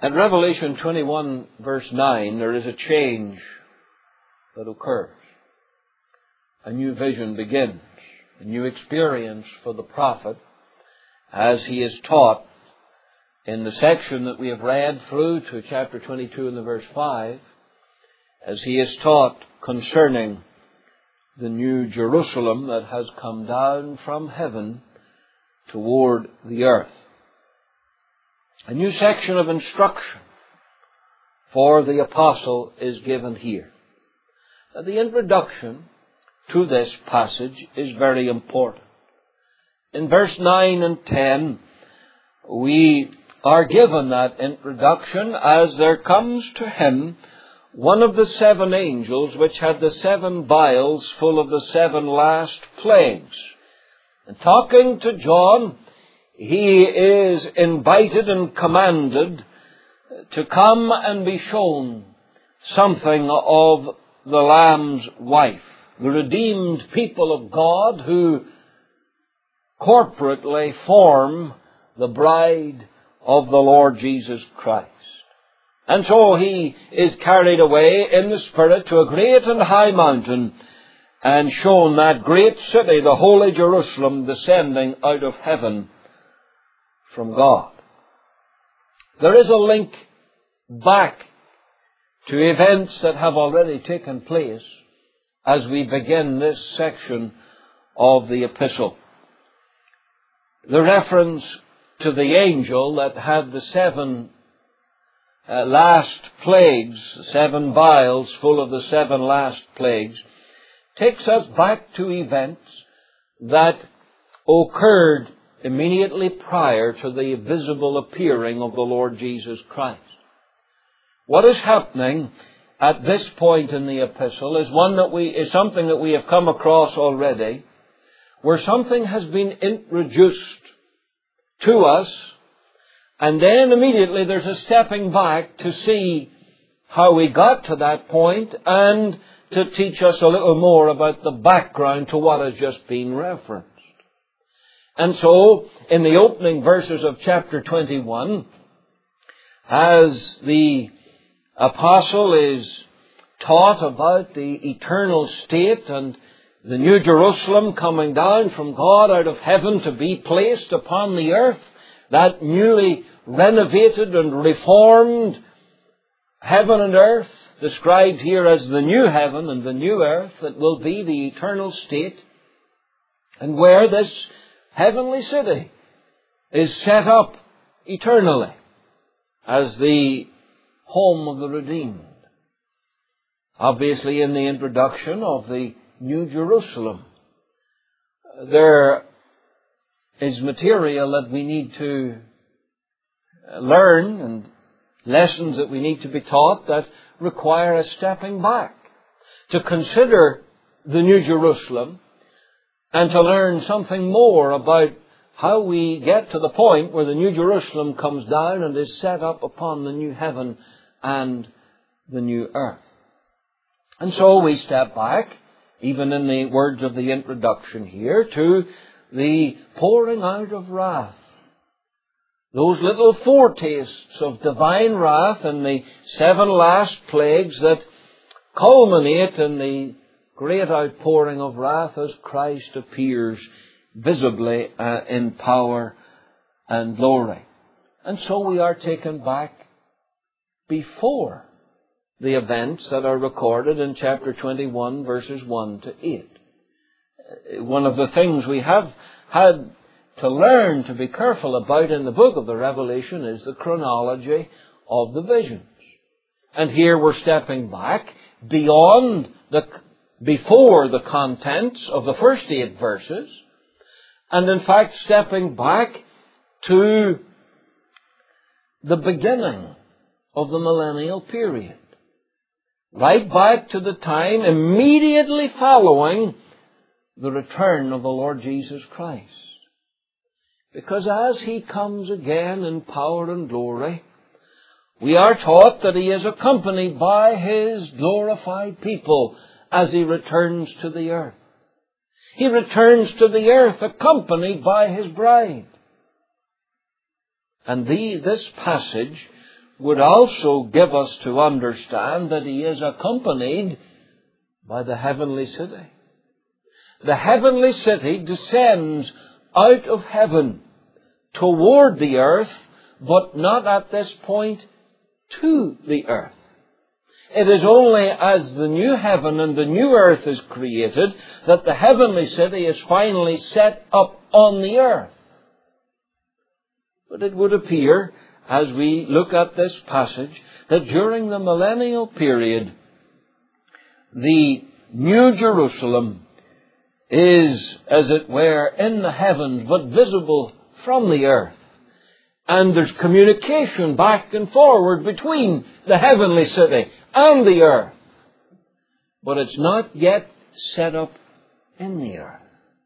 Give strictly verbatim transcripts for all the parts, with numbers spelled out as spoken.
In Revelation twenty-one, verse nine, there is a change that occurs. A new vision begins, a new experience for the prophet as he is taught in the section that we have read through to chapter twenty-two and the verse five, as he is taught concerning the new Jerusalem that has come down from heaven toward the earth. A new section of instruction for the apostle is given here. Now, the introduction to this passage is very important. In verse nine and ten, we are given that introduction as there comes to him one of the seven angels which had the seven vials full of the seven last plagues. And talking to John, he is invited and commanded to come and be shown something of the Lamb's wife, the redeemed people of God who corporately form the bride of the Lord Jesus Christ. And so he is carried away in the Spirit to a great and high mountain and shown that great city, the holy Jerusalem, descending out of heaven from God. There is a link back to events that have already taken place as we begin this section of the epistle. The reference to the angel that had the seven uh, last plagues, seven vials full of the seven last plagues, takes us back to events that occurred immediately prior to the visible appearing of the Lord Jesus Christ. What is happening at this point in the epistle is one that we is something that we have come across already, where something has been introduced to us, and then immediately there's a stepping back to see how we got to that point and to teach us a little more about the background to what has just been referenced. And so, in the opening verses of chapter twenty-one, as the apostle is taught about the eternal state and the new Jerusalem coming down from God out of heaven to be placed upon the earth, that newly renovated and reformed heaven and earth, described here as the new heaven and the new earth that will be the eternal state, and where this heavenly city is set up eternally as the home of the redeemed. Obviously, in the introduction of the New Jerusalem, there is material that we need to learn and lessons that we need to be taught that require a stepping back to consider the New Jerusalem and to learn something more about how we get to the point where the New Jerusalem comes down and is set up upon the new heaven and the new earth. And so we step back, even in the words of the introduction here, to the pouring out of wrath. Those little foretastes of divine wrath and the seven last plagues that culminate in the great outpouring of wrath as Christ appears visibly uh, in power and glory. And so we are taken back before the events that are recorded in chapter twenty-one, verses one to eight. One of the things we have had to learn to be careful about in the book of the Revelation is the chronology of the visions. And here we're stepping back beyond the, before the contents of the first eight verses, and in fact stepping back to the beginning of the millennial period. Right back to the time immediately following the return of the Lord Jesus Christ. Because as He comes again in power and glory, we are taught that He is accompanied by His glorified people as He returns to the earth. He returns to the earth accompanied by His bride. And the, this passage would also give us to understand that he is accompanied by the heavenly city. The heavenly city descends out of heaven toward the earth, but not at this point to the earth. It is only as the new heaven and the new earth is created that the heavenly city is finally set up on the earth. But it would appear, as we look at this passage, that during the millennial period, the New Jerusalem is, as it were, in the heavens, but visible from the earth. And there's communication back and forward between the heavenly city and the earth. But it's not yet set up in the earth.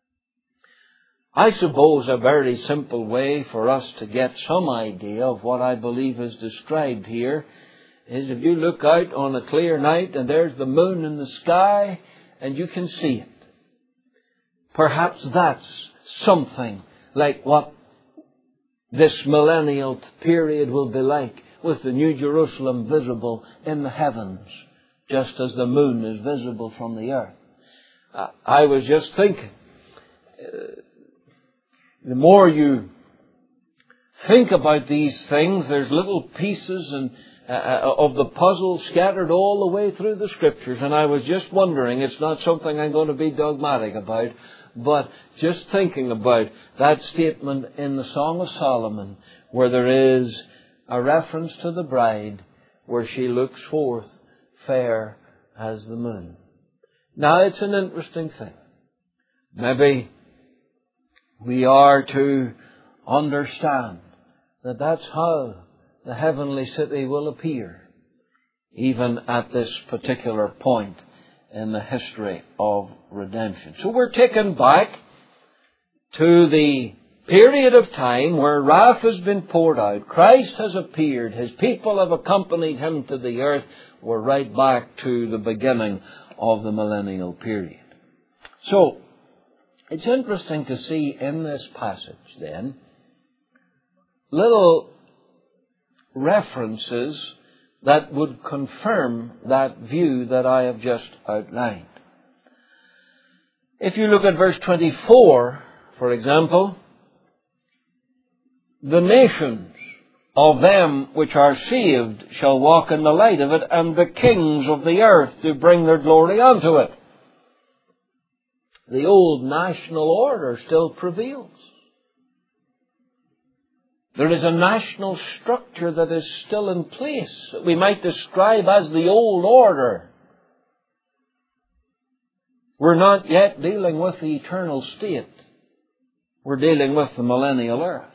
I suppose a very simple way for us to get some idea of what I believe is described here is if you look out on a clear night and there's the moon in the sky and you can see it. Perhaps that's something like what this millennial period will be like, with the New Jerusalem visible in the heavens, just as the moon is visible from the earth. Uh, I was just thinking, uh, the more you think about these things, there's little pieces and uh, of the puzzle scattered all the way through the Scriptures. And I was just wondering, it's not something I'm going to be dogmatic about, but just thinking about that statement in the Song of Solomon where there is a reference to the bride where she looks forth fair as the moon. Now, it's an interesting thing. Maybe we are to understand that that's how the heavenly city will appear, even at this particular point in the history of redemption. So we're taken back to the period of time where wrath has been poured out. Christ has appeared. His people have accompanied him to the earth. We're right back to the beginning of the millennial period. So, it's interesting to see in this passage then little references that would confirm that view that I have just outlined. If you look at verse twenty-four, for example, the nations of them which are saved shall walk in the light of it, and the kings of the earth do bring their glory unto it. The old national order still prevails. There is a national structure that is still in place that we might describe as the old order. We're not yet dealing with the eternal state. We're dealing with the millennial earth.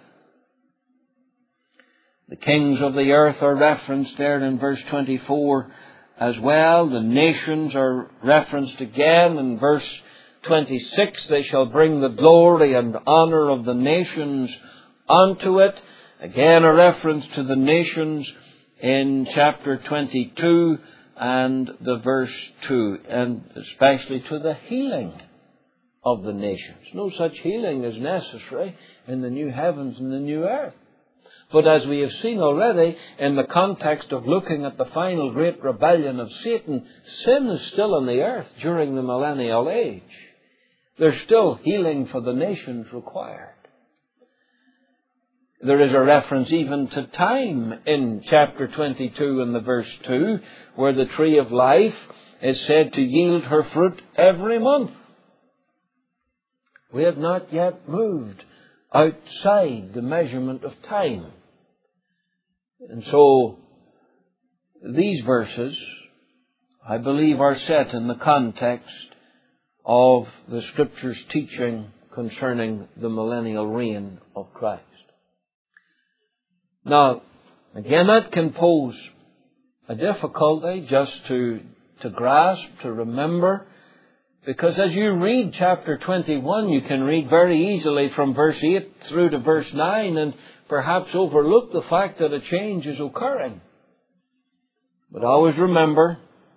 The kings of the earth are referenced there in verse twenty-four as well. The nations are referenced again in verse twenty-six. They shall bring the glory and honor of the nations unto it. Again, a reference to the nations in chapter twenty-two and the verse two, and especially to the healing of the nations. No such healing is necessary in the new heavens and the new earth. But as we have seen already, in the context of looking at the final great rebellion of Satan, sin is still on the earth during the millennial age. There's still healing for the nations required. There is a reference even to time in chapter twenty-two and the verse two, where the tree of life is said to yield her fruit every month. We have not yet moved outside the measurement of time. And so, these verses, I believe, are set in the context of the Scripture's teaching concerning the millennial reign of Christ. Now, again, that can pose a difficulty just to, to grasp, to remember, because as you read chapter twenty-one, you can read very easily from verse eight through to verse nine and perhaps overlook the fact that a change is occurring. But always remember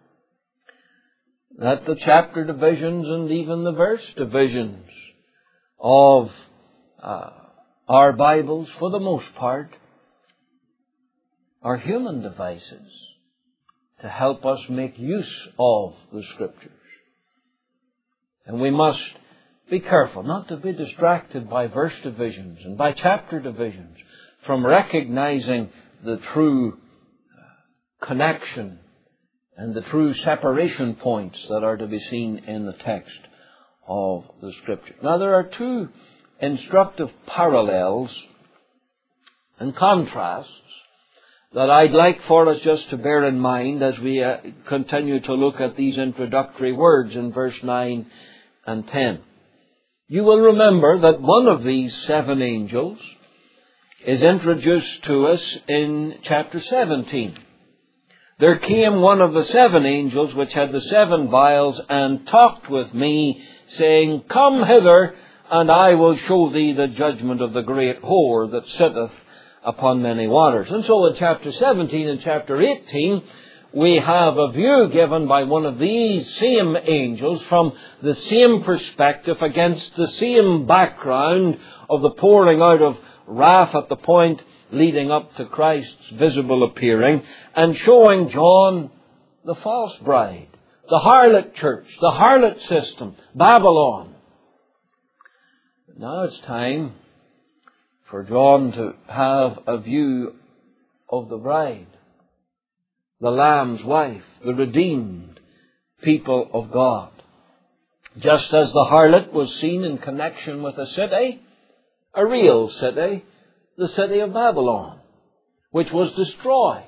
that the chapter divisions and even the verse divisions of uh, our Bibles, for the most part, are human devices to help us make use of the Scriptures. And we must be careful not to be distracted by verse divisions and by chapter divisions from recognizing the true connection and the true separation points that are to be seen in the text of the Scripture. Now, there are two instructive parallels and contrasts that I'd like for us just to bear in mind as we uh, continue to look at these introductory words in verse nine and ten. You will remember that one of these seven angels is introduced to us in chapter seventeen. There came one of the seven angels which had the seven vials and talked with me, saying, Come hither, and I will show thee the judgment of the great whore that sitteth upon many waters. And so in chapter seventeen and chapter eighteen, we have a view given by one of these same angels from the same perspective against the same background of the pouring out of wrath at the point leading up to Christ's visible appearing, and showing John the false bride, the harlot church, the harlot system, Babylon. Now it's time for John to have a view of the bride, the Lamb's wife, the redeemed people of God. Just as the harlot was seen in connection with a city, a real city, the city of Babylon, which was destroyed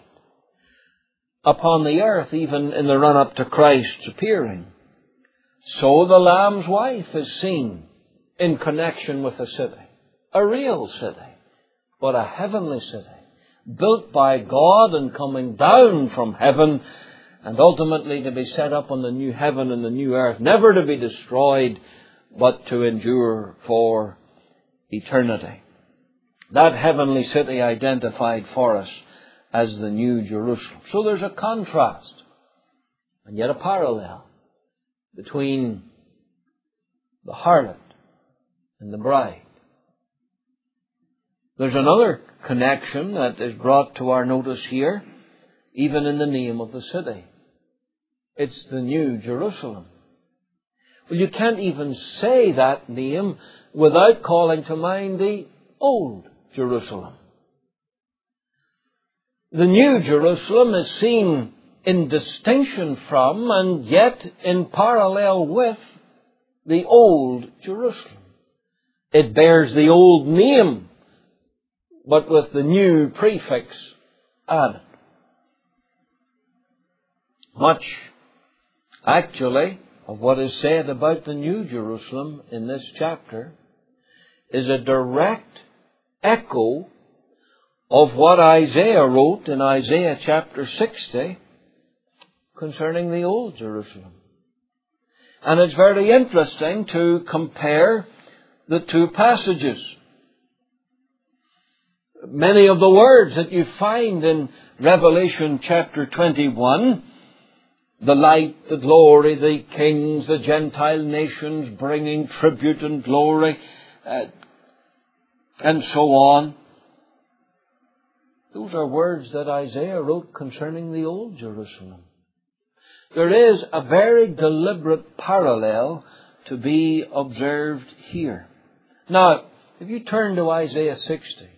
upon the earth even in the run-up to Christ's appearing. So the Lamb's wife is seen in connection with a city, a real city, but a heavenly city, built by God and coming down from heaven, and ultimately to be set up on the new heaven and the new earth, never to be destroyed, but to endure for eternity. That heavenly city identified for us as the New Jerusalem. So there's a contrast, and yet a parallel, between the harlot and the bride. There's another connection that is brought to our notice here, even in the name of the city. It's the New Jerusalem. Well, you can't even say that name without calling to mind the Old Jerusalem. The New Jerusalem is seen in distinction from and yet in parallel with the Old Jerusalem. It bears the old name, but with the new prefix added. Much, actually, of what is said about the New Jerusalem in this chapter is a direct echo of what Isaiah wrote in Isaiah chapter sixty concerning the Old Jerusalem. And it's very interesting to compare the two passages. Many of the words that you find in Revelation chapter twenty-one, the light, the glory, the kings, the Gentile nations bringing tribute and glory, uh, and so on. Those are words that Isaiah wrote concerning the Old Jerusalem. There is a very deliberate parallel to be observed here. Now, if you turn to Isaiah sixty,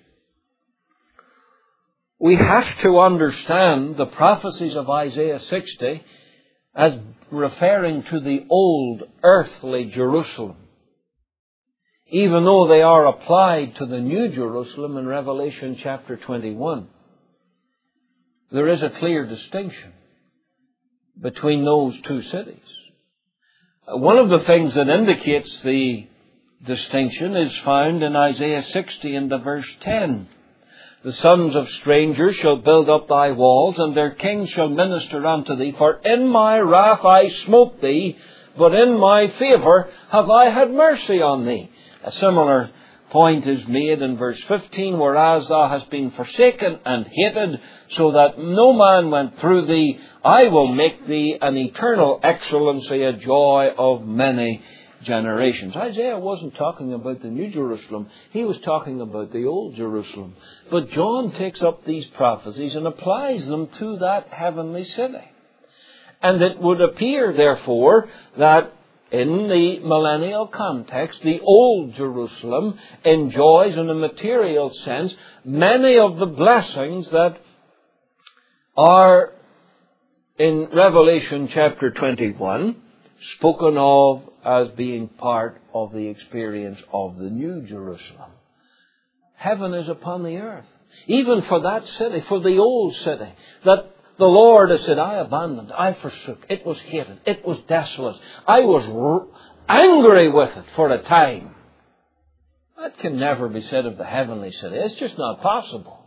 we have to understand the prophecies of Isaiah sixty as referring to the old earthly Jerusalem, even though they are applied to the New Jerusalem in Revelation chapter twenty-one. There is a clear distinction between those two cities. One of the things that indicates the distinction is found in Isaiah sixty in the verse ten. The sons of strangers shall build up thy walls, and their kings shall minister unto thee. For in my wrath I smote thee, but in my favour have I had mercy on thee. A similar point is made in verse fifteen, whereas thou hast been forsaken and hated, so that no man went through thee, I will make thee an eternal excellency, a joy of many generations. Isaiah wasn't talking about the New Jerusalem. He was talking about the Old Jerusalem. But John takes up these prophecies and applies them to that heavenly city. And it would appear, therefore, that in the millennial context, the Old Jerusalem enjoys, in a material sense, many of the blessings that are in Revelation chapter twenty-one spoken of as being part of the experience of the New Jerusalem. Heaven is upon the earth. Even for that city, for the old city, that the Lord has said, I abandoned, I forsook, it was hated, it was desolate. I was r- angry with it for a time. That can never be said of the heavenly city. It's just not possible.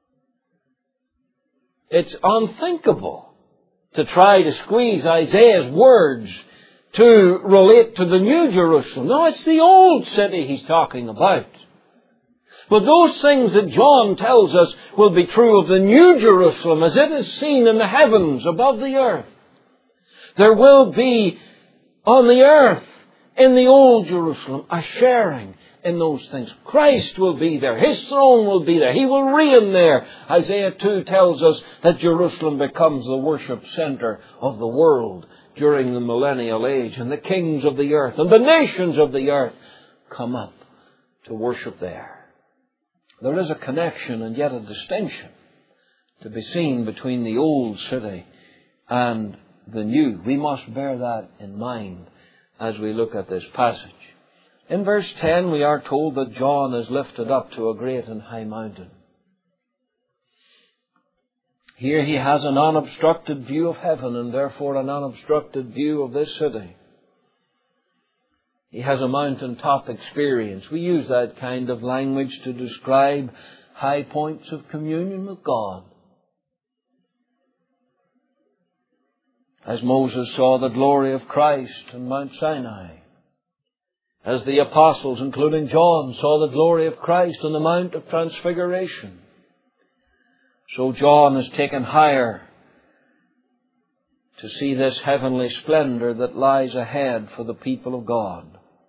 It's unthinkable to try to squeeze Isaiah's words to relate to the New Jerusalem. No, it's the old city he's talking about. But those things that John tells us will be true of the New Jerusalem as it is seen in the heavens above the earth. There will be on the earth, in the Old Jerusalem, a sharing in those things. Christ will be there. His throne will be there. He will reign there. Isaiah two tells us that Jerusalem becomes the worship center of the world during the millennial age. And the kings of the earth and the nations of the earth come up to worship there. There is a connection and yet a distinction to be seen between the old city and the new. We must bear that in mind as we look at this passage. In verse ten, we are told that John is lifted up to a great and high mountain. Here he has an unobstructed view of heaven and therefore an unobstructed view of this city. He has a mountaintop experience. We use that kind of language to describe high points of communion with God. As Moses saw the glory of Christ on Mount Sinai. As the apostles, including John, saw the glory of Christ on the Mount of Transfiguration. So John is taken higher to see this heavenly splendor that lies ahead for the people of God.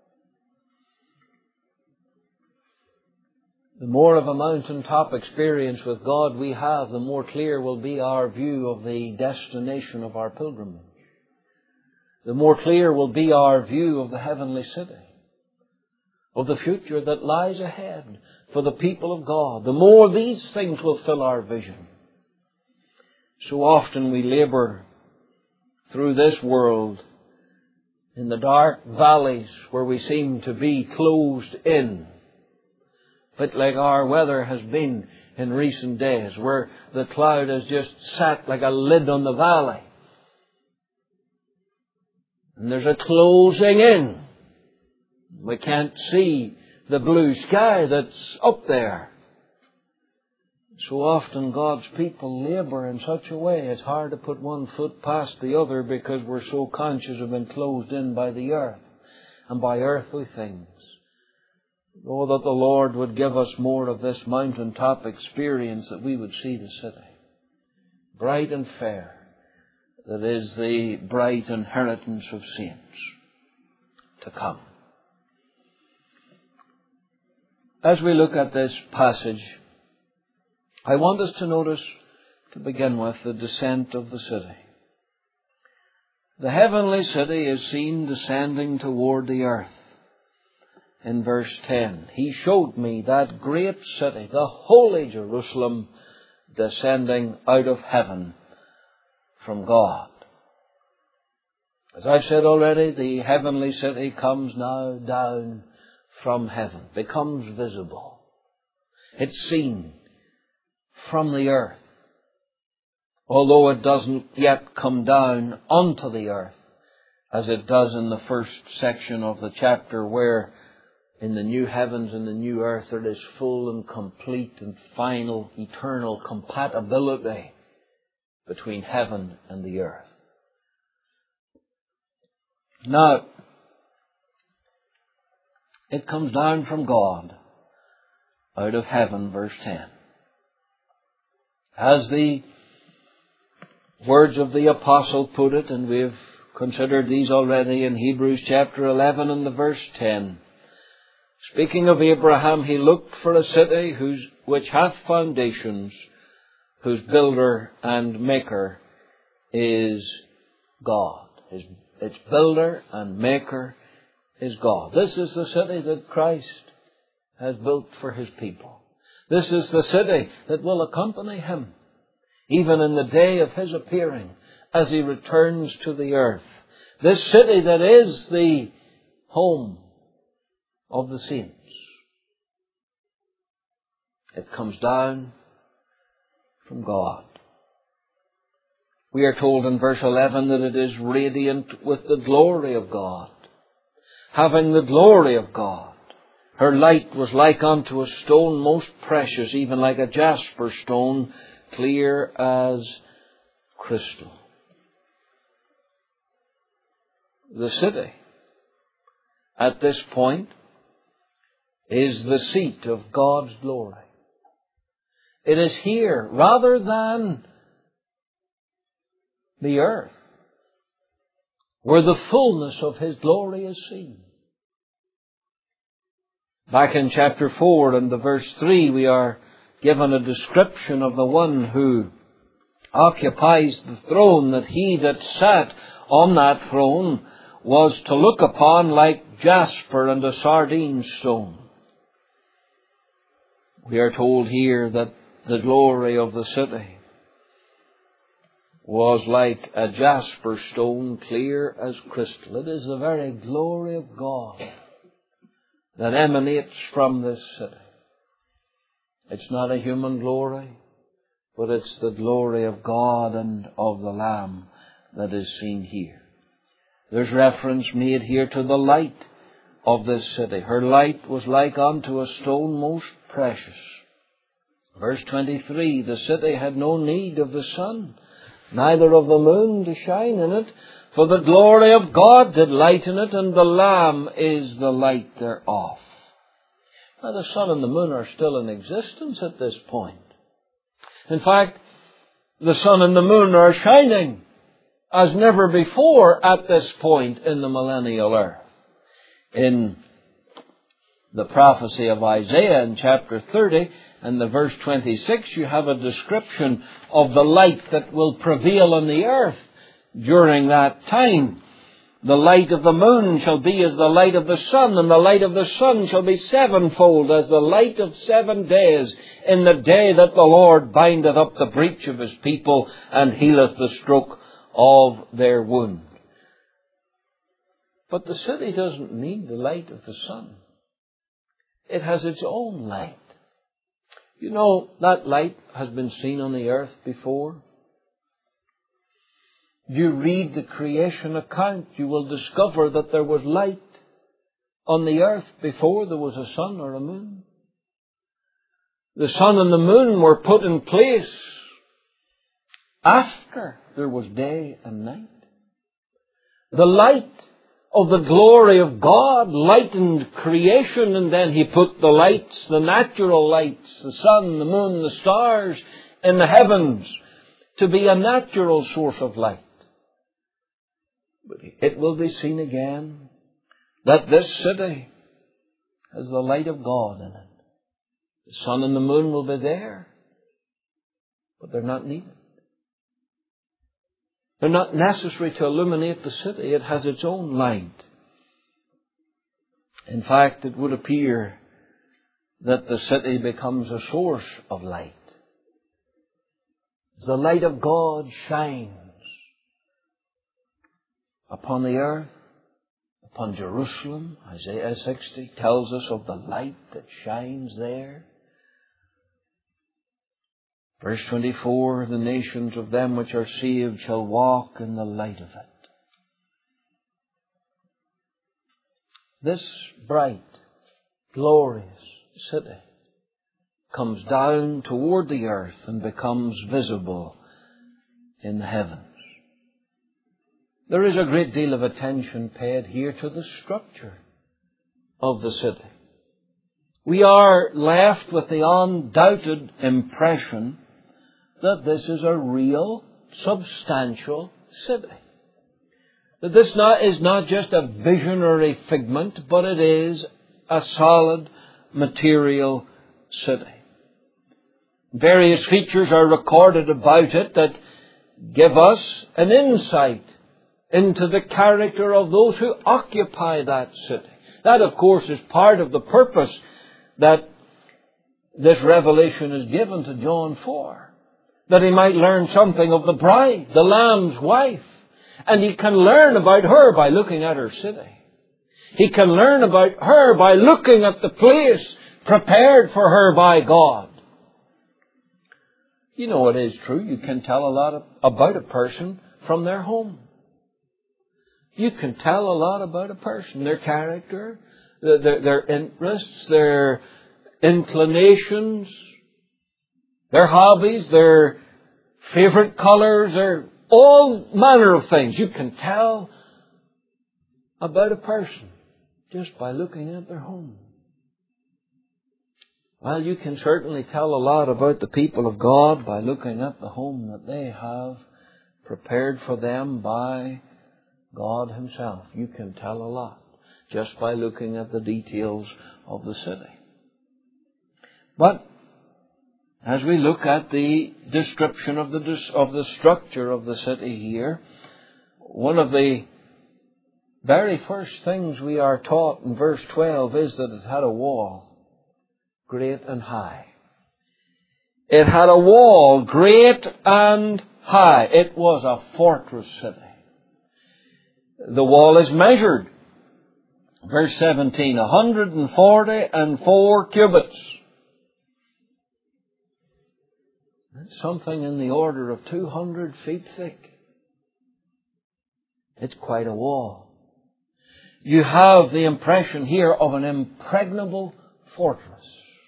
The more of a mountaintop experience with God we have, the more clear will be our view of the destination of our pilgrimage. The more clear will be our view of the heavenly city, of the future that lies ahead for the people of God. The more these things will fill our vision. So often we labor through this world in the dark valleys where we seem to be closed in. But like our weather has been in recent days, where the cloud has just sat like a lid on the valley. And there's a closing in. We can't see the blue sky that's up there. So often God's people labor in such a way it's hard to put one foot past the other because we're so conscious of being closed in by the earth and by earthly things. Oh, that the Lord would give us more of this mountaintop experience, that we would see the city, bright and fair, that is the bright inheritance of saints to come. As we look at this passage, I want us to notice, to begin with, the descent of the city. The heavenly city is seen descending toward the earth. In verse ten, he showed me that great city, the holy Jerusalem, descending out of heaven from God. As I've said already, the heavenly city comes now down from heaven, becomes visible. It's seen from the earth, although it doesn't yet come down onto the earth, as it does in the first section of the chapter, where in the new heavens and the new earth there is full and complete and final eternal compatibility between heaven and the earth. Now, it comes down from God out of heaven, verse ten. As the words of the apostle put it, and we've considered these already in Hebrews chapter eleven and the verse ten. Speaking of Abraham, he looked for a city whose, which hath foundations, whose builder and maker is God. His, its builder and maker is God. This is the city that Christ has built for His people. This is the city that will accompany Him, even in the day of His appearing, as He returns to the earth. This city that is the home of the saints. It comes down from God. We are told in verse eleven that it is radiant with the glory of God. Having the glory of God. Her light was like unto a stone most precious, even like a jasper stone, clear as crystal. The city, at this point, is the seat of God's glory. It is here, rather than the earth, where the fullness of His glory is seen. Back in chapter four and the verse three, we are given a description of the one who occupies the throne, that He that sat on that throne was to look upon like jasper and a sardine stone. We are told here that the glory of the city was like a jasper stone, clear as crystal. It is the very glory of God that emanates from this city. It's not a human glory, but it's the glory of God and of the Lamb that is seen here. There's reference made here to the light of this city. Her light was like unto a stone most precious. Verse twenty-three, the city had no need of the sun, neither of the moon to shine in it, for the glory of God did lighten it, and the Lamb is the light thereof. Now the sun and the moon are still in existence at this point. In fact, the sun and the moon are shining as never before at this point in the millennial earth. In the prophecy of Isaiah in chapter thirty and the verse twenty-six, you have a description of the light that will prevail on the earth during that time. The light of the moon shall be as the light of the sun, and the light of the sun shall be sevenfold as the light of seven days, in the day that the Lord bindeth up the breach of His people and healeth the stroke of their wound. But the city doesn't need the light of the sun. It has its own light. You know, that light has been seen on the earth before. You read the creation account, you will discover that there was light on the earth before there was a sun or a moon. The sun and the moon were put in place after there was day and night. The light of the glory of God lightened creation, and then He put the lights, the natural lights, the sun, the moon, the stars in the heavens to be a natural source of light. But it will be seen again that this city has the light of God in it. The sun and the moon will be there, but they're not needed. They're not necessary to illuminate the city. It has its own light. In fact, it would appear that the city becomes a source of light. As the light of God shines upon the earth, upon Jerusalem, Isaiah sixty tells us of the light that shines there. Verse twenty-four, the nations of them which are saved shall walk in the light of it. This bright, glorious city comes down toward the earth and becomes visible in the heavens. There is a great deal of attention paid here to the structure of the city. We are left with the undoubted impression that this is a real, substantial city. That this not, is not just a visionary figment, but it is a solid material city. Various features are recorded about it that give us an insight into the character of those who occupy that city. That, of course, is part of the purpose that this revelation is given to John for. That he might learn something of the bride, the Lamb's wife. And he can learn about her by looking at her city. He can learn about her by looking at the place prepared for her by God. You know, it is true. You can tell a lot of, about a person from their home. You can tell a lot about a person, their character, their, their interests, their inclinations, their hobbies, their favorite colors, their all manner of things. You can tell about a person just by looking at their home. Well, you can certainly tell a lot about the people of God by looking at the home that they have prepared for them by God Himself. You can tell a lot just by looking at the details of the city. But as we look at the description of the of the structure of the city here, one of the very first things we are taught in verse twelve is that it had a wall, great and high. It had a wall, great and high. It was a fortress city. The wall is measured. Verse seventeen, one hundred forty and four cubits. That's something in the order of two hundred feet thick. It's quite a wall. You have the impression here of an impregnable fortress.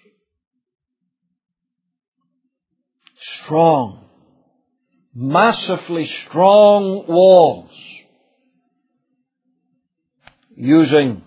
Strong, massively strong walls. Using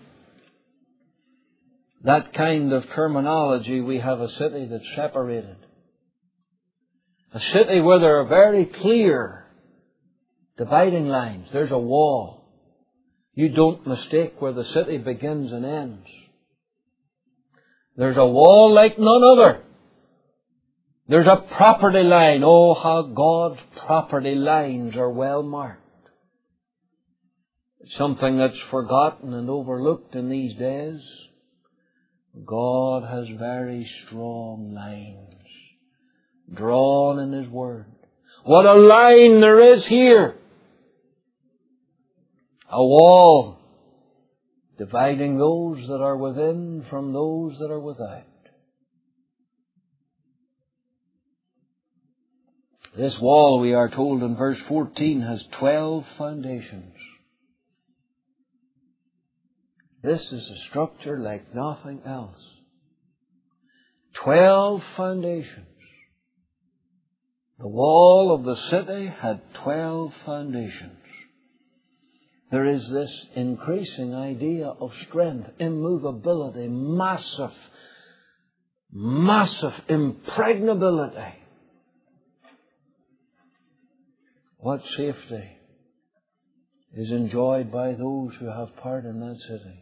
that kind of terminology, we have a city that's separated. A city where there are very clear dividing lines. There's a wall. You don't mistake where the city begins and ends. There's a wall like none other. There's a property line. Oh, how God's property lines are well marked. It's something that's forgotten and overlooked in these days. God has very strong lines drawn in His Word. What a line there is here! A wall dividing those that are within from those that are without. This wall, we are told in verse fourteen, has twelve foundations. This is a structure like nothing else. Twelve foundations. The wall of the city had twelve foundations. There is this increasing idea of strength, immovability, massive, massive impregnability. What safety is enjoyed by those who have part in that city.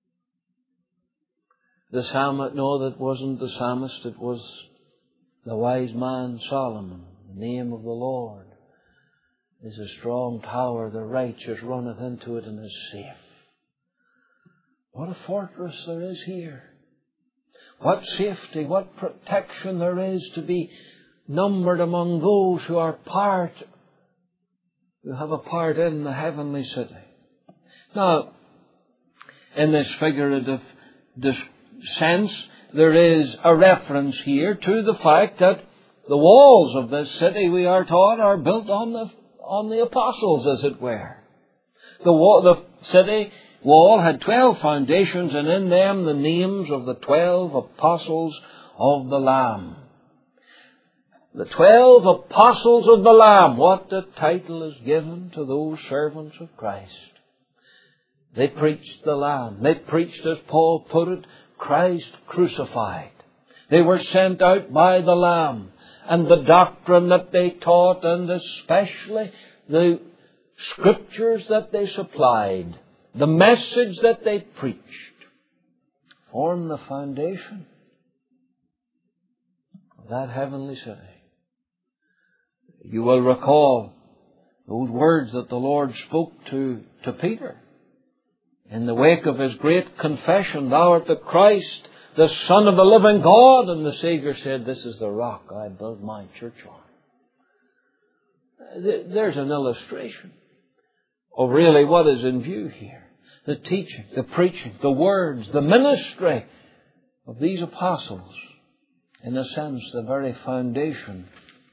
The psalmist, no, that wasn't the psalmist, it was the wise man Solomon. The name of the Lord is a strong tower, the righteous runneth into it and is safe. What a fortress there is here. What safety, what protection there is to be numbered among those who are part, who have a part in the heavenly city. Now, in this figurative sense, there is a reference here to the fact that the walls of this city, we are taught, are built on the on the apostles, as it were. The wall, the city wall had twelve foundations, and in them the names of the twelve apostles of the Lamb. The twelve apostles of the Lamb. What a title is given to those servants of Christ. They preached the Lamb. They preached, as Paul put it, Christ crucified. They were sent out by the Lamb. And the doctrine that they taught, and especially the scriptures that they supplied, the message that they preached, form the foundation of that heavenly city. You will recall those words that the Lord spoke to, to Peter in the wake of his great confession, "Thou art the Christ, the Son of the living God." And the Savior said, "This is the rock I build my church on." There's an illustration of really what is in view here. The teaching, the preaching, the words, the ministry of these apostles. In a sense, the very foundation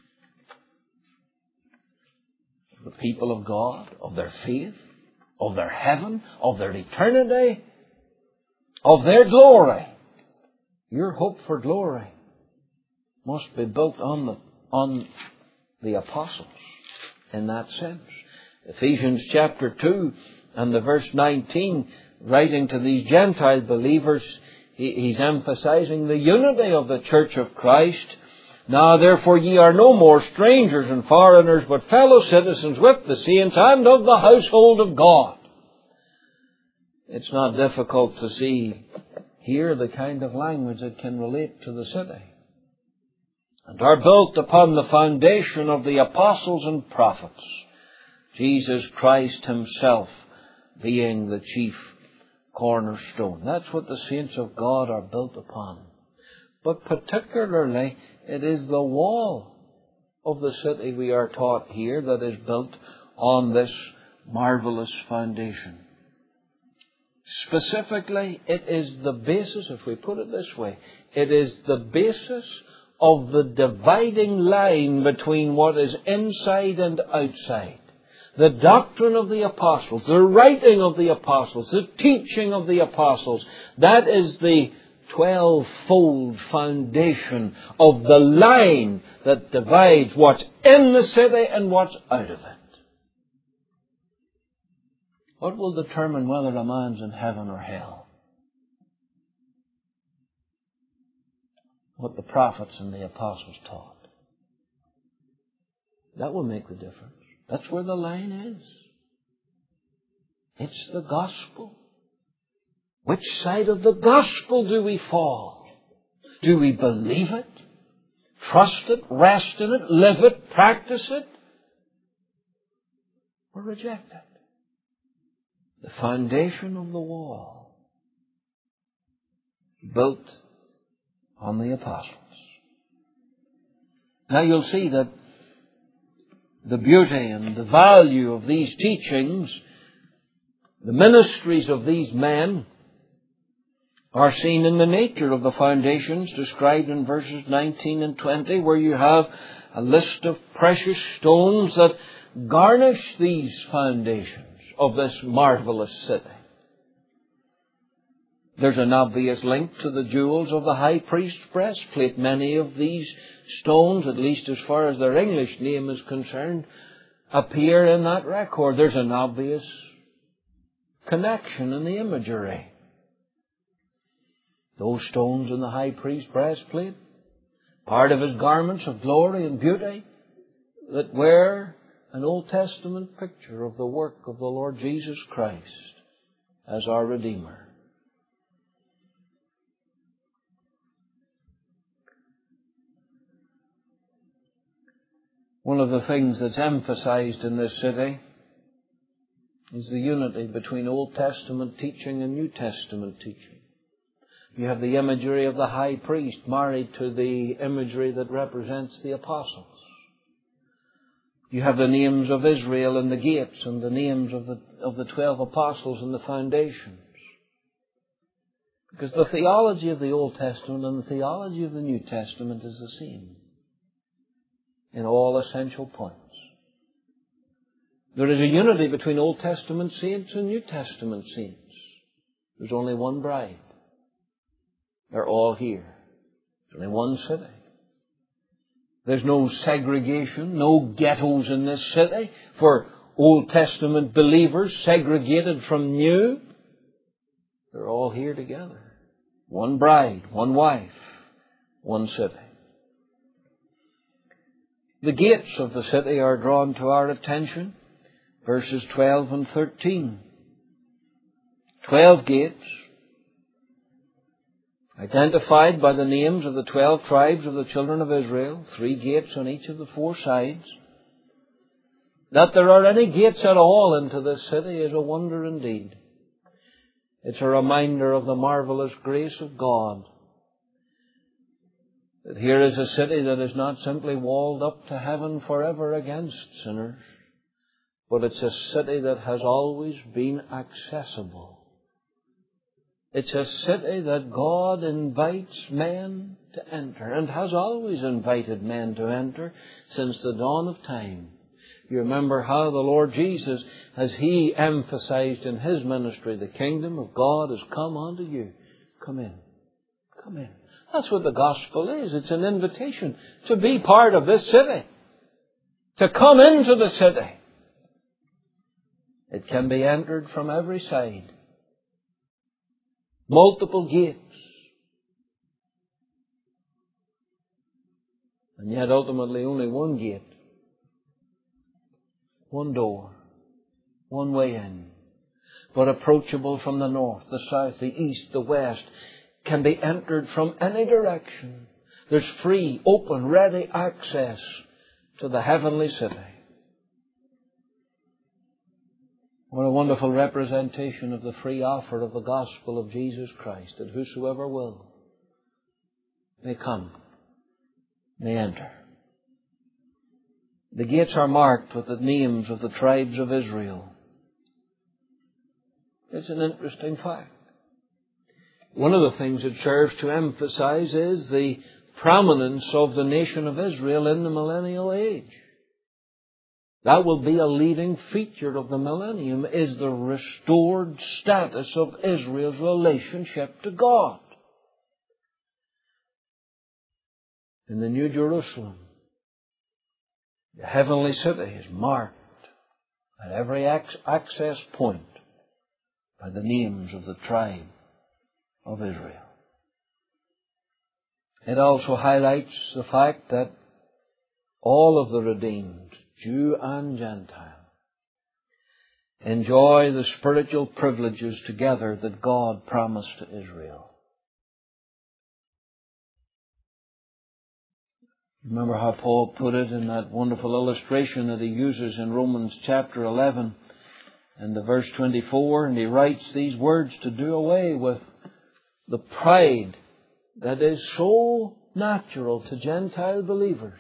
of the people of God, of their faith, of their heaven, of their eternity, of their glory. Your hope for glory must be built on the, on the apostles in that sense. Ephesians chapter two and the verse nineteen, writing to these Gentile believers, he, he's emphasizing the unity of the church of Christ. "Now therefore ye are no more strangers and foreigners, but fellow citizens with the saints and of the household of God." It's not difficult to see here the kind of language that can relate to the city, and are built upon the foundation of the apostles and prophets, Jesus Christ Himself being the chief cornerstone. That's what the saints of God are built upon. But particularly, it is the wall of the city, we are taught here, that is built on this marvelous foundation. Specifically, it is the basis, if we put it this way, it is the basis of the dividing line between what is inside and outside. The doctrine of the apostles, the writing of the apostles, the teaching of the apostles, that is the twelve-fold foundation of the line that divides what's in the city and what's out of it. What will determine whether a man's in heaven or hell? What the prophets and the apostles taught. That will make the difference. That's where the line is. It's the gospel. Which side of the gospel do we fall? Do we believe it? Trust it? Rest in it? Live it? Practice it? Or reject it? The foundation of the wall, built on the apostles. Now you'll see that the beauty and the value of these teachings, the ministries of these men, are seen in the nature of the foundations described in verses nineteen and twenty, where you have a list of precious stones that garnish these foundations of this marvelous city. There's an obvious link to the jewels of the high priest's breastplate. Many of these stones, at least as far as their English name is concerned, appear in that record. There's an obvious connection in the imagery. Those stones in the high priest's breastplate, part of his garments of glory and beauty, that wear an Old Testament picture of the work of the Lord Jesus Christ as our Redeemer. One of the things that's emphasized in this city is the unity between Old Testament teaching and New Testament teaching. You have the imagery of the high priest married to the imagery that represents the apostles. You have the names of Israel in the gates and the names of the, of the twelve apostles in the foundations. Because the theology of the Old Testament and the theology of the New Testament is the same in all essential points. There is a unity between Old Testament saints and New Testament saints. There's only one bride. They're all here. There's only one city. There's no segregation, no ghettos in this city for Old Testament believers segregated from New. They're all here together. One bride, one wife, one city. The gates of the city are drawn to our attention verses twelve and thirteen. Twelve gates, identified by the names of the twelve tribes of the children of Israel, three gates on each of the four sides. That there are any gates at all into this city is a wonder indeed. It's a reminder of the marvelous grace of God. That here is a city that is not simply walled up to heaven forever against sinners, but it's a city that has always been accessible. It's a city that God invites men to enter, and has always invited men to enter since the dawn of time. You remember how the Lord Jesus, as He emphasized in His ministry, the kingdom of God has come unto you. Come in. Come in. That's what the gospel is. It's an invitation to be part of this city. To come into the city. It can be entered from every side. Multiple gates. And yet ultimately only one gate. One door. One way in. But approachable from the north, the south, the east, the west. Can be entered from any direction. There's free, open, ready access to the heavenly city. What a wonderful representation of the free offer of the gospel of Jesus Christ, that whosoever will may come, may enter. The gates are marked with the names of the tribes of Israel. It's an interesting fact. One of the things it serves to emphasize is the prominence of the nation of Israel in the millennial age. That will be a leading feature of the millennium, is the restored status of Israel's relationship to God. In the New Jerusalem, the heavenly city is marked at every access point by the names of the tribe of Israel. It also highlights the fact that all of the redeemed, Jew and Gentile, enjoy the spiritual privileges together that God promised to Israel. Remember how Paul put it in that wonderful illustration that he uses in Romans chapter eleven and the verse twenty-four, and he writes these words to do away with the pride that is so natural to Gentile believers.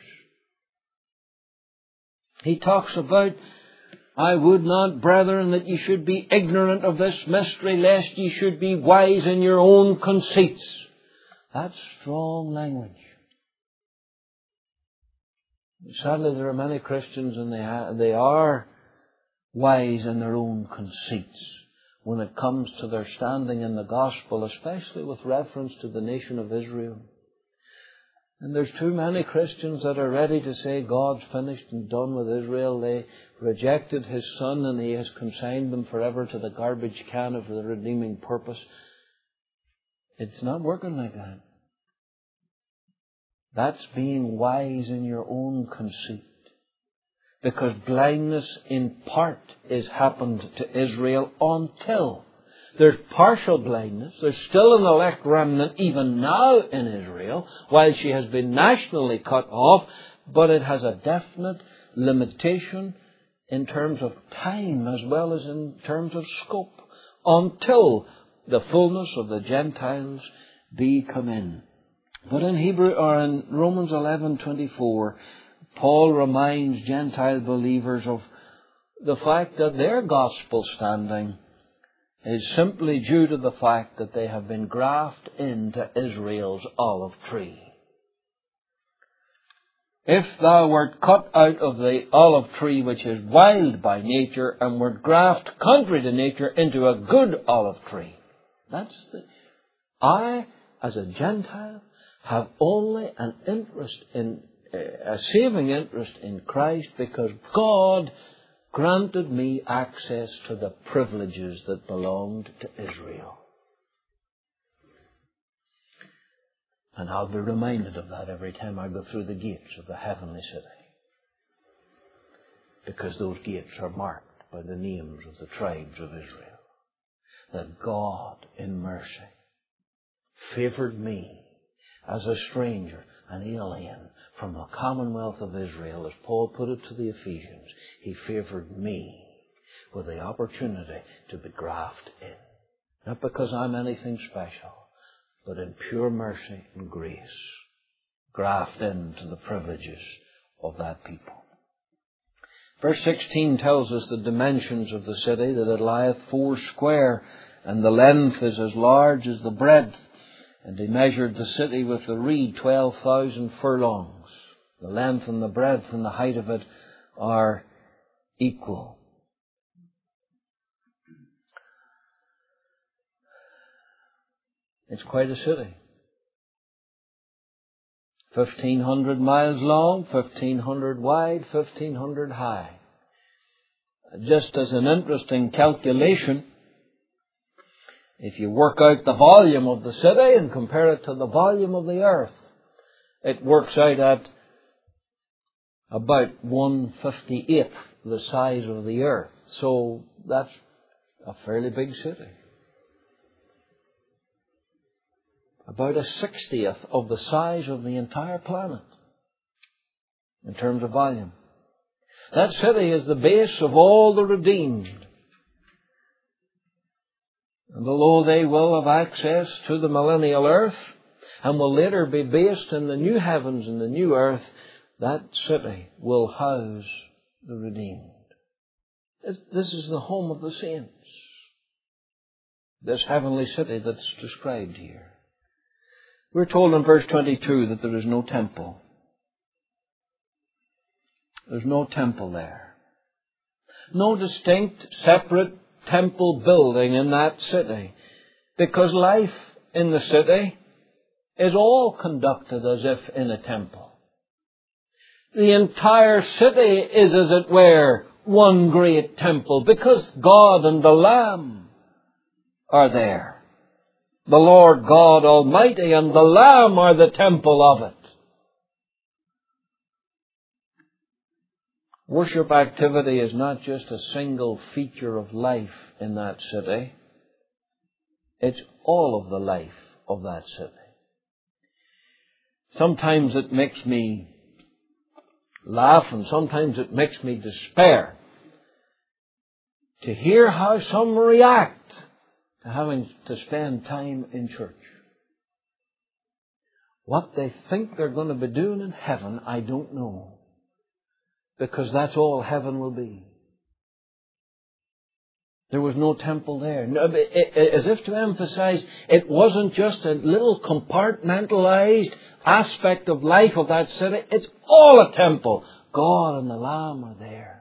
He talks about, I would not, brethren, that ye should be ignorant of this mystery, lest ye should be wise in your own conceits. That's strong language. Sadly, there are many Christians, and they, ha- they are wise in their own conceits when it comes to their standing in the gospel, especially with reference to the nation of Israel. And there's too many Christians that are ready to say God's finished and done with Israel. They rejected His Son and He has consigned them forever to the garbage can of the redeeming purpose. It's not working like that. That's being wise in your own conceit. Because blindness in part is happened to Israel until there's partial blindness. There's still an elect remnant even now in Israel, while she has been nationally cut off, but it has a definite limitation in terms of time as well as in terms of scope, until the fullness of the Gentiles be come in. But in Hebrew or in Romans eleven twenty-four, Paul reminds Gentile believers of the fact that their gospel standing is simply due to the fact that they have been grafted into Israel's olive tree. If thou wert cut out of the olive tree which is wild by nature, and wert grafted contrary to nature into a good olive tree, that's the... I, as a Gentile, have only an interest in a saving interest in Christ because God granted me access to the privileges that belonged to Israel. And I'll be reminded of that every time I go through the gates of the heavenly city. Because those gates are marked by the names of the tribes of Israel. That God, in mercy, favoured me as a stranger, an alien from the commonwealth of Israel, as Paul put it to the Ephesians. He favoured me with the opportunity to be grafted in. Not because I'm anything special, but in pure mercy and grace, graft into the privileges of that people. Verse sixteen tells us the dimensions of the city, that it lieth four square, and the length is as large as the breadth. And he measured the city with the reed, twelve thousand furlongs. The length and the breadth and the height of it are equal. It's quite a city. Fifteen hundred miles long, fifteen hundred wide, fifteen hundred high. Just as an interesting calculation, if you work out the volume of the city and compare it to the volume of the earth, it works out at about one fifty-eighth the size of the earth. So that's a fairly big city. About a sixtieth of the size of the entire planet in terms of volume. That city is the base of all the redeemed. And although they will have access to the millennial earth and will later be based in the new heavens and the new earth, that city will house the redeemed. This is the home of the saints. This heavenly city that's described here. We're told in verse twenty-two that there is no temple. There's no temple there. No distinct, separate temple building in that city. Because life in the city is all conducted as if in a temple. The entire city is, as it were, one great temple, because God and the Lamb are there. The Lord God Almighty and the Lamb are the temple of it. Worship activity is not just a single feature of life in that city. It's all of the life of that city. Sometimes it makes me laugh and sometimes it makes me despair to hear how some react to having to spend time in church. What they think they're going to be doing in heaven, I don't know. Because that's all heaven will be. There was no temple there. No, as if to emphasize, it wasn't just a little compartmentalized aspect of life of that city. It's all a temple. God and the Lamb are there.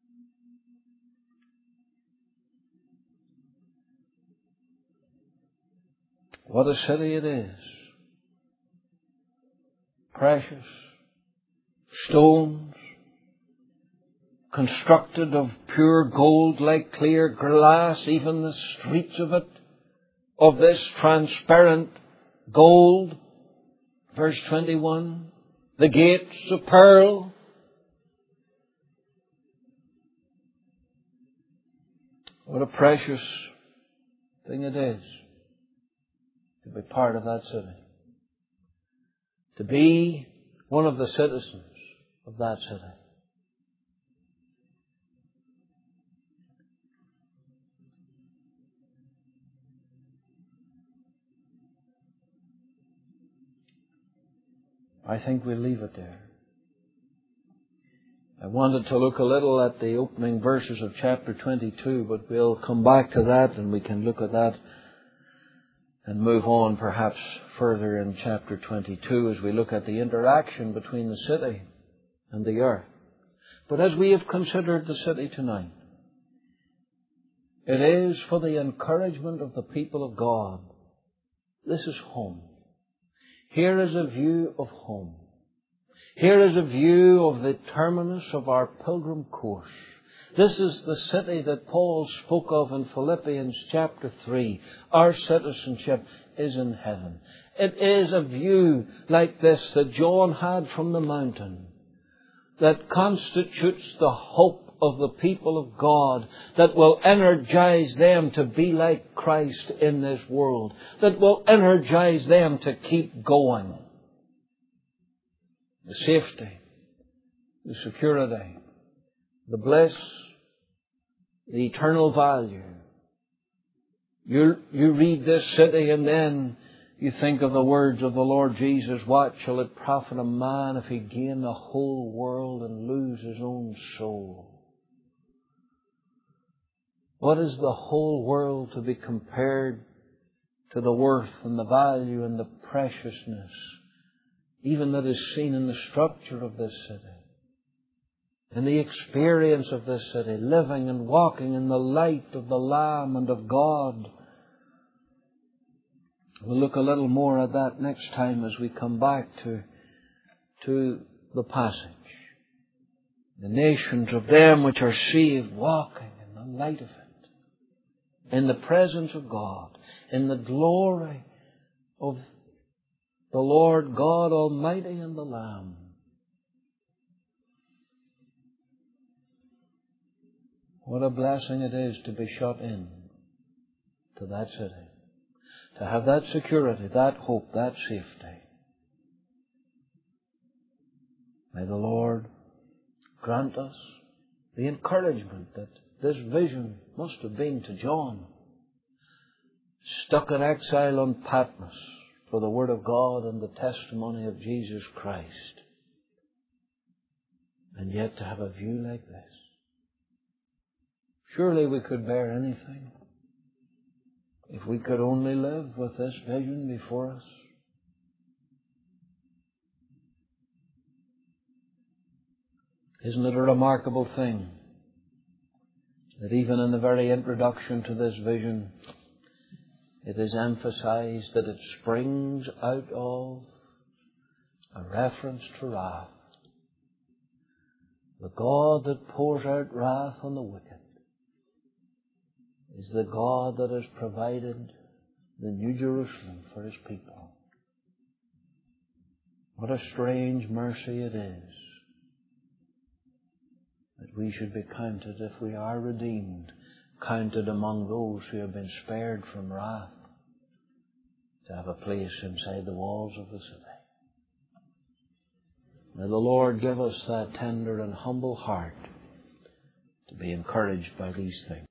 What a city it is. Precious. Stones. Constructed of pure gold like clear glass, even the streets of it, of this transparent gold. Verse twenty-one, the gates of pearl. What a precious thing it is to be part of that city. To be one of the citizens of that city. I think we'll leave it there. I wanted to look a little at the opening verses of chapter twenty-two, but we'll come back to that and we can look at that and move on perhaps further in chapter twenty-two as we look at the interaction between the city and the earth. But as we have considered the city tonight, it is for the encouragement of the people of God. This is home. Here is a view of home. Here is a view of the terminus of our pilgrim course. This is the city that Paul spoke of in Philippians chapter three. Our citizenship is in heaven. It is a view like this that John had from the mountain that constitutes the hope of the people of God that will energize them to be like Christ in this world, that will energize them to keep going. The safety, the security, the bliss, the eternal value. You, you read this city and then you think of the words of the Lord Jesus, what shall it profit a man if he gain the whole world and lose his own soul? What is the whole world to be compared to the worth and the value and the preciousness, even that is seen in the structure of this city, in the experience of this city, living and walking in the light of the Lamb and of God? We'll look a little more at that next time as we come back to, to the passage. The nations of them which are saved, walking in the light of it, in the presence of God, in the glory of the Lord God Almighty and the Lamb. What a blessing it is to be shut in to that city, to have that security, that hope, that safety. May the Lord grant us the encouragement that this vision must have been to John, stuck in exile on Patmos for the Word of God and the testimony of Jesus Christ, and yet to have a view like this. Surely we could bear anything if we could only live with this vision before us. Isn't it a remarkable thing that even in the very introduction to this vision, it is emphasized that it springs out of a reference to wrath. The God that pours out wrath on the wicked is the God that has provided the New Jerusalem for His people. What a strange mercy it is that we should be counted, if we are redeemed, counted among those who have been spared from wrath, to have a place inside the walls of the city. May the Lord give us that tender and humble heart to be encouraged by these things.